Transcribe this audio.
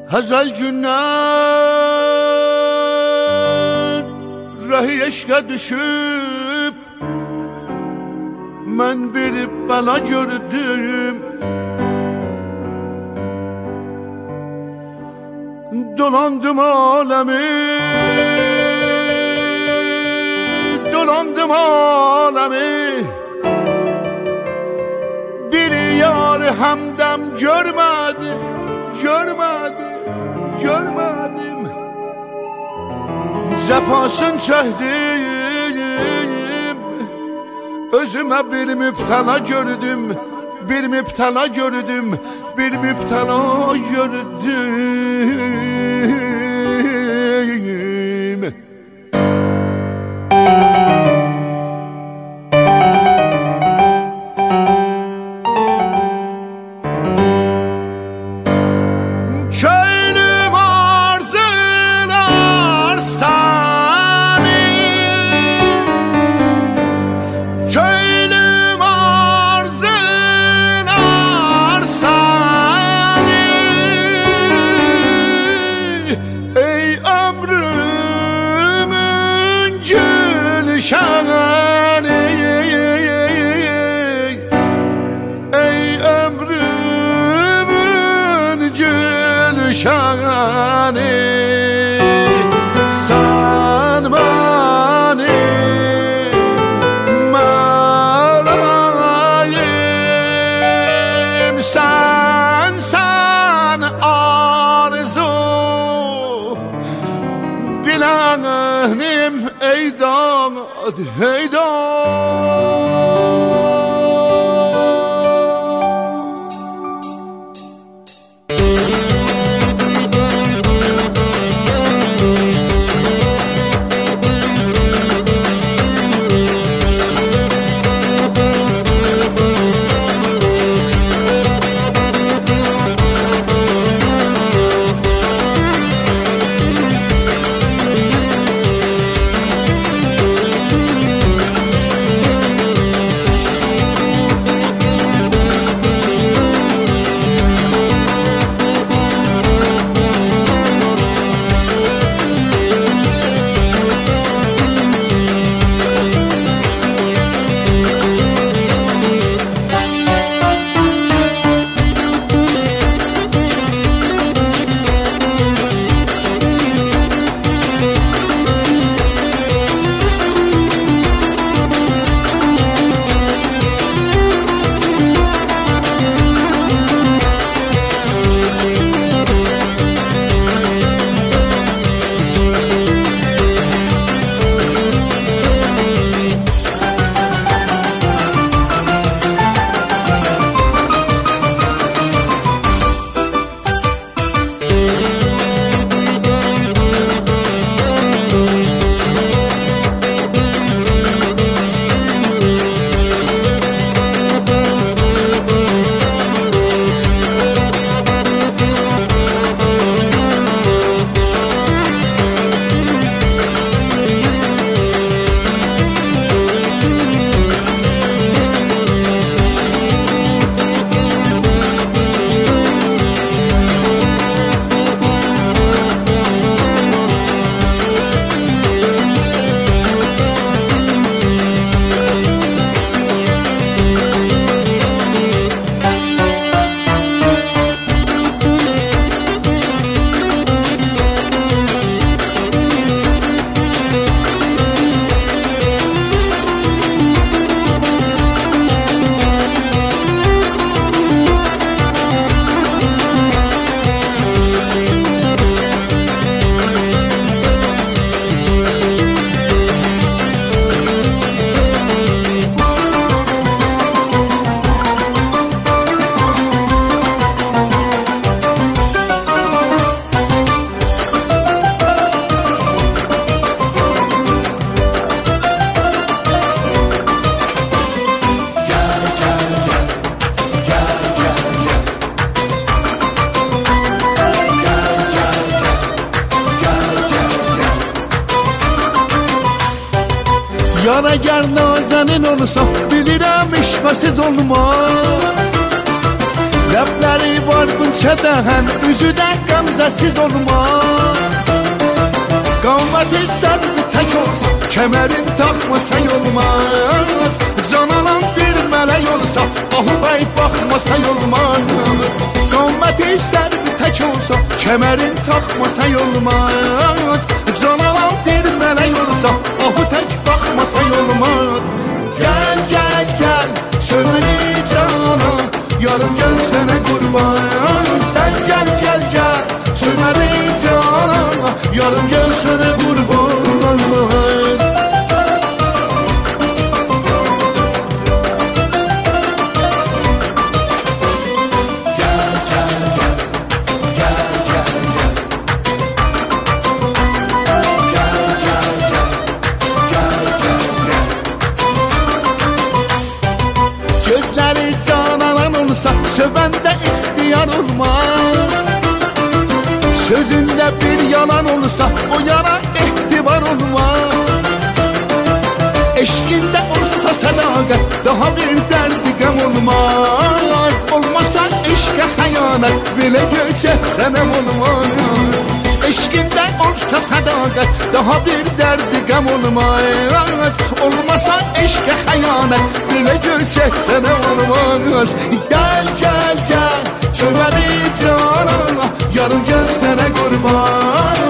Həzəl gündən rəhi eşqə düşüb mən bir bəla gördüm. Dolandım aləmi, dolandım aləmi, bir yar həmdəm görmədim, görmədim. Cəfasını çəkdim, özümə bir mübtəla gördüm, bir mübtəla gördüm, bir mübtəla gördüm. Köynüm arzular səni, köynüm arzular səni, ey ömrümün gülşəni, ey ömrümün gülşəni, sən məni mələyim, sən arzu bilənim, ey dad, ey dad. Yar eğer nazenin olsa bilirəm işvəsiz olmaz. Ləbləri var qınça dəhən, üzü də gamzəsiz olmaz. Qamət istər tək olsa, kəmərin taxmasa olmaz. Canalan bir mələk olsa, ahu bəy baxmasa olmaz. Qamət istər tək olsa, kəmərin taxmasa olmaz. Canalan bir mələk olsa, ahu tək baxmasa olmaz. Gəl, gəl, gəl, sövməni cana, yarım gəl sənə qurban. Gəl, gəl, gəl, gəl, sövməni cana, yarım gəl sənə qurban. Gözləri canalan olsa, sövəndə ixtiyar olmaz. Sözündə bir yalan olsa, o yana ehtibar olmaz. Eşkində olsa sədaqət, daha bir dərdi qəm olmaz. Olmasa eşqə xəyanət, belə göçək sənəm olmaz. Eşkində olsa sədaqət, daha bir dərdi qəm olmaz. Olmasa eşqə xəyanət, belə göçək sənəm olmaz. Gəl, gəl, gəl, çöməli cana, yarım gəl sənə qurban.